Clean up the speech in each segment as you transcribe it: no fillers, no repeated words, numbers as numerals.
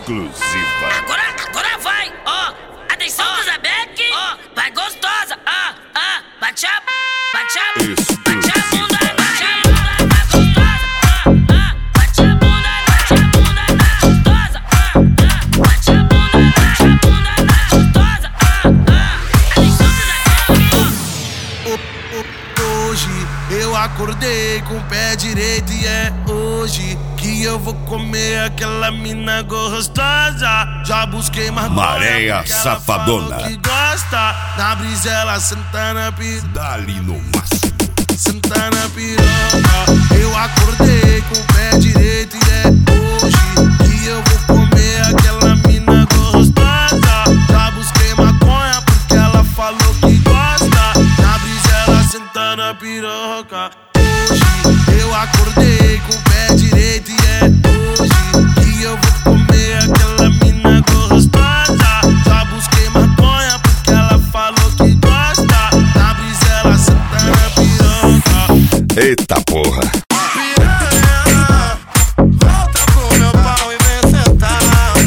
exclusiva. Agora vai, ó. Atenção, Zabeck. Ó, vai gostosa. Bate a bunda, bate a bunda, vai gostosa. Bate a bunda, vai gostosa. Bate a bunda, vai gostosa. Atenção, Zabeck. Hoje eu acordei com o pé direito e é hoje que eu vou comer aquela mina gostosa. Já busquei mais Maréia Safadona. Que gosta na brisa, ela senta na piroca. Dali no máximo. Senta na piroca. Eu acordei com o pé direito e é hoje que eu vou comer aquela mina gostosa. Já busquei maconha porque ela falou que gosta. Na brisa, ela senta na piroca. Hoje eu acordei com o pé direito e é hoje que eu vou comer aquela mina gostosa. Já busquei maconha porque ela falou que gosta. Na brisa, ela senta na piroca. Eita porra. Piranha, volta pro meu pau e vem sentar.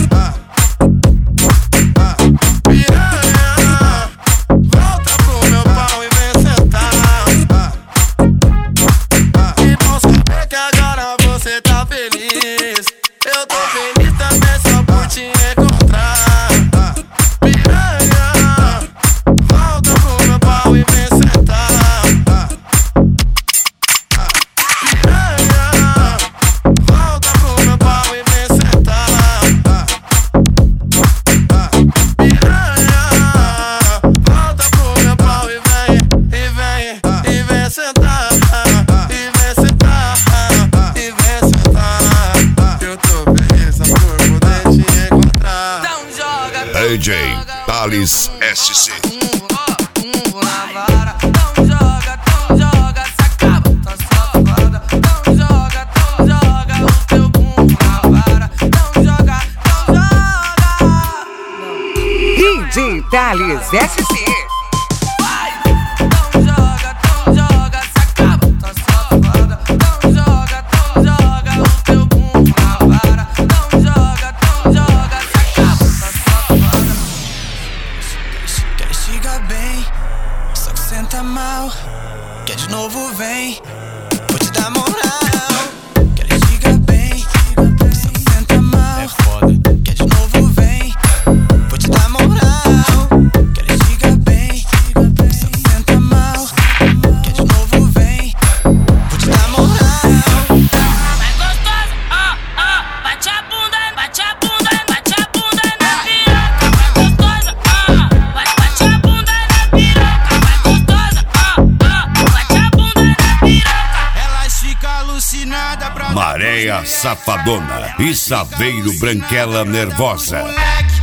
Piranha, volta pro meu pau e vem sentar. E não saber que agora você tá feliz. Eu tô feliz também só por te encontrar. Piranha, volta pro meu pau e vem sentar. Piranha, volta pro meu pau e vem sentar. Piranha, volta pro meu pau e vem sentar. E vem sentar, e vem sentar. Eu tô feliz só por poder te encontrar. Então joga, DJ Thales SC. na vara. Então joga, se acaba, tá safada. Então joga o teu bumbum na vara. Então joga. DJ Thales SC. Vai! Então joga, se acaba, tá safada. Então joga o teu bumbum na vara. Então joga, se acaba, tá safada. Quer estiga bem, só que senta mal. Quer de novo, vem, vou te dar moral. Quer estiga bem, só que senta mal. É foda. Quer de novo, vem, vou te dar moral. Quer estiga bem, só que senta mal. Quer de novo, vem, vou te dar moral. Vai gostosa, bate a bunda na piroca. Vai gostosa, bate a bunda na piroca. Vai gostosa, bate a bunda na piroca. Elas ficam alucinadas pra Maréia Safadona e Saveiro Branquela Nervosa. moleque.